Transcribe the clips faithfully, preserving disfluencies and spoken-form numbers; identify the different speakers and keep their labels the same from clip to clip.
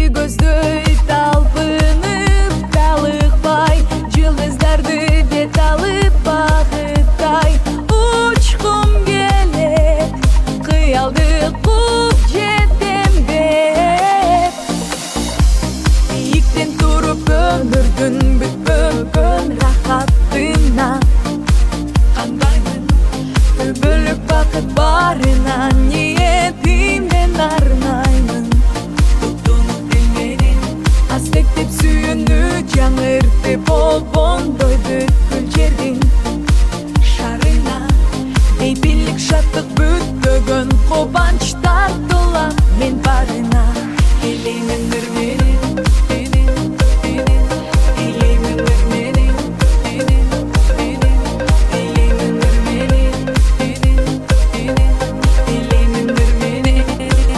Speaker 1: көздөй талпынып талыкпай, жылдыздарды бет алып бакыттай учкум келет, кыялды куп жетем деп. Бииктен туруп өмүрдүн бүткөн рахатына кандаймын, өбөлүк бакыт барына ниетимден арнаймын. Астектеп сүйүүнү жаңыртып болбондой бүткүл жердин шарына, бейбилик шаттык бүттөгөн кубанч тартылам мен барына. Элеймин ыр менен, элеймин ыр менен, элеймин ыр менен, элеймин ыр менен.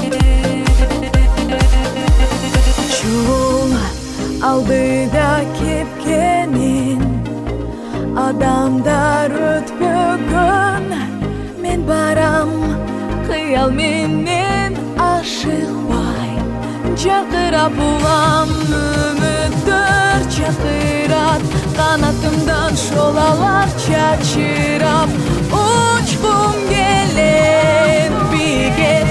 Speaker 1: Жол алдыда кепкенин адамдар өтпөгөн, мен барам кыял менен ашыкпай, жакырап улам үмүттөр чакырат, канатымдан шолалар чачырап учкум келет, биге